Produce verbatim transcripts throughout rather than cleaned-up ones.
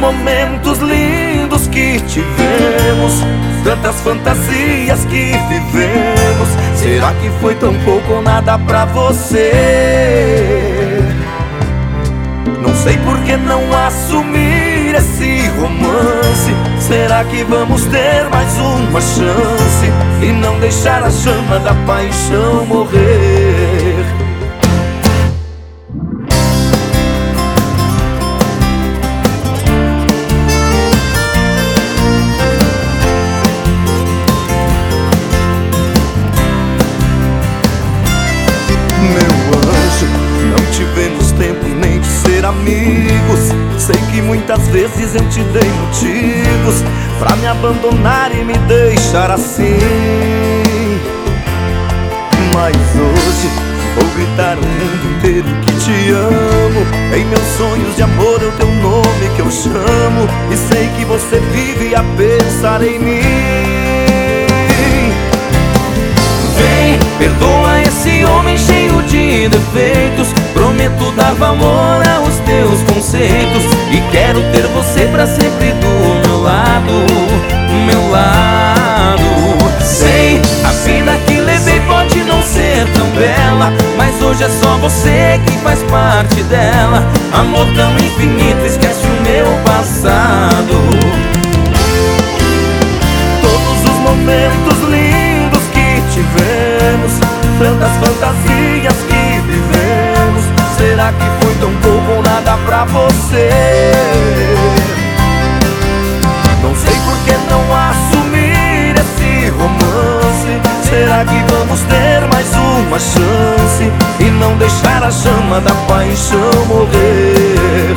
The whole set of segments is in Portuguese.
momentos lindos que tivemos, tantas fantasias que vivemos. Será que foi tão pouco ou nada pra você? Não sei por que não assumir esse romance. Será que vamos ter mais uma chance e não deixar a chama da paixão morrer? Meu anjo, não tivemos tempo nem de ser amigos. Sei que muitas vezes eu te dei motivos pra me abandonar e me deixar assim. Mas hoje vou gritar o mundo inteiro que te amo. Em meus sonhos de amor é o teu nome que eu chamo, e sei que você vive a pensar em mim. Vem, perdoa esse homem cheio de defeitos. Prometo dar valor aos teus conceitos e quero ter você pra sempre do meu lado, meu lado. Sei, a vida que levei pode não ser tão bela, mas hoje é só você que faz parte dela. Amor tão infinito, esquece o meu passado. Todos os momentos lindos que tivemos, tantas fantasias que vivemos. Será que foi tão pouco ou nada pra você? Não sei por que não assumir esse romance. Será que vamos ter mais uma chance e não deixar a chama da paixão morrer?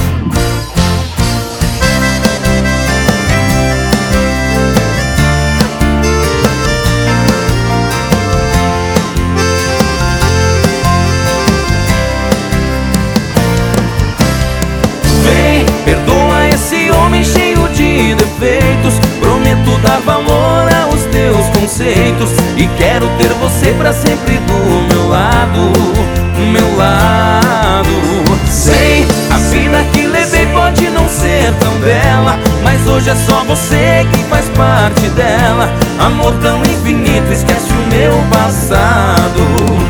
Perdoa esse homem cheio de defeitos. Prometo dar valor aos teus conceitos e quero ter você pra sempre do meu lado, meu lado. Sei, a vida que levei pode não ser tão bela, mas hoje é só você que faz parte dela. Amor tão infinito, esquece o meu passado.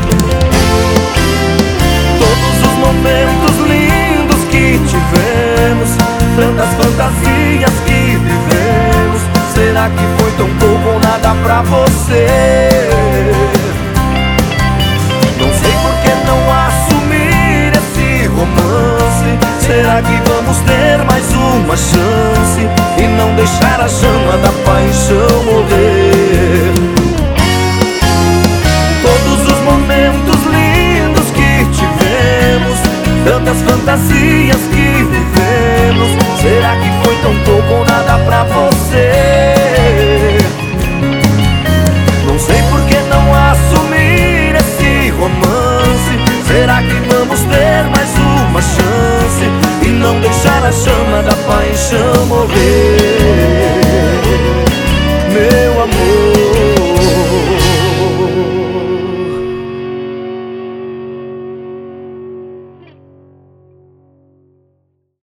Todos os momentos lindos que tivemos, tantas fantasias que vivemos. Será que foi tão pouco ou nada pra você? Não sei por que não assumir esse romance. Será que vamos ter mais uma chance e não deixar a chama da paixão morrer? Todos os momentos lindos que tivemos, tantas fantasias que vivemos. Será que foi tão pouco ou nada pra você? Não sei por que não assumir esse romance. Será que vamos ter mais uma chance e não deixar a chama da paixão morrer?